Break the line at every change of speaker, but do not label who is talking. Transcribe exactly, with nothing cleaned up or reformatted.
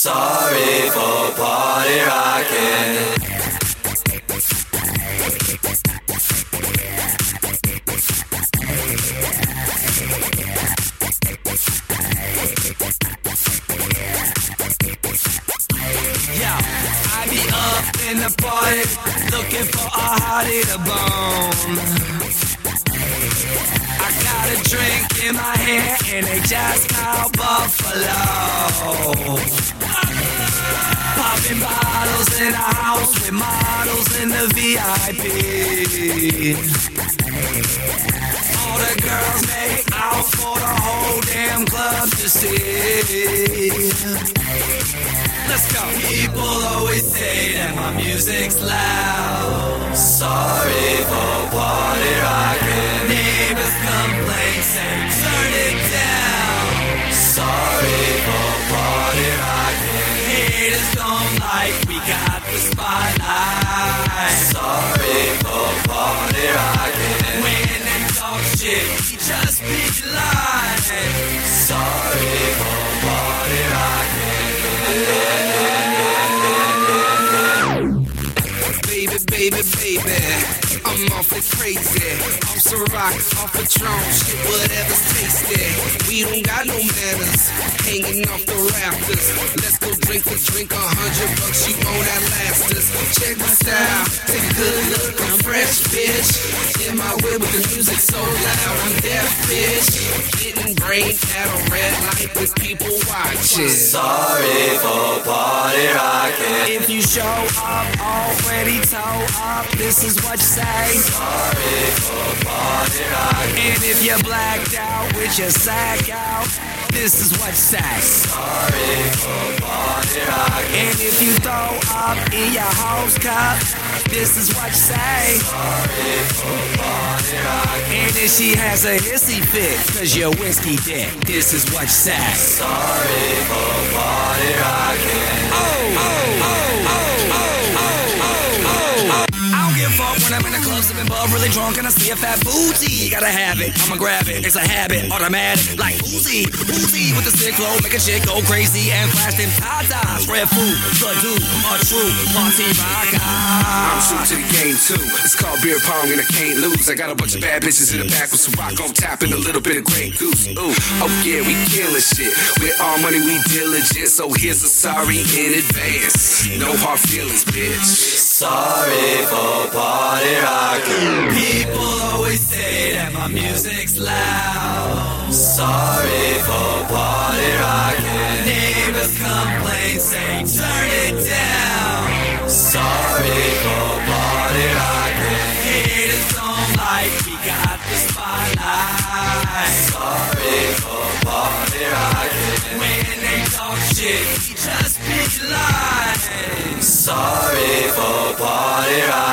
Sorry for party rocking. Yeah, I be up in the party, looking for a hottie to bone. I got a drink in my hand and they just called Buffalo. Popping bottles in a house with models in the V I P. All the girls make out for the whole damn club to see. Let's go. People always say that my music's loud. Sorry for party rocking. Neighbors complain, say turn it down. Sorry for party rocking. Haters don't like we got the spotlight. Sorry for party rocking. When they talk shit, we just be lying. Sorry for party rocking. Baby, baby, baby, I'm awfully crazy. Off some rock, off Patron, shit, whatever's tasty. We don't got no manners, hanging off the rafters. Let's go drink for drink, a hundred bucks, you won't outlast us. Check my style, take a good look, I'm fresh, bitch. In my way with the music so loud, I'm deaf, bitch. Getting brain at a red light with people watching. Sorry for party rocking. If you show up already toe up, this is what you say. Sorry for party rocking. And if you're blacked out with your sack out, this is what you say. Sorry for party rocking. And if you throw up in your house cup, this is what you say. Sorry for party rocking. And if she has a hissy fit, cause you're whiskey dick, this is what you say. Sorry for party rocking. Oh, oh, oh, oh, oh, oh, oh, oh. I don't give a fuck when I'm in the club sipping bub, really drunk and I see a fat booty. Gotta have it, I'ma grab it, it's a habit, automatic, like Uzi, Uzi with the sick flow, make a chick go crazy and flash them tatas. Red food, the dude, a true party rocker.
I'm true to the game too. It's called beer pong and I can't lose. I got a bunch of bad bitches in the back with some rock on tap and a little bit of Grey Goose. Ooh, oh yeah, we killing shit. With all money we diligent, so here's a sorry in advance. No hard feelings, bitch.
Sorry for party rocking. People always say that my music's loud. Sorry for party rocking. Neighbors complain, say turn it down. Sorry for party rocking. Haters don't like we got the spotlight. Sorry for party rocking. When they talk shit, we just be lying. Sorry for party rocking.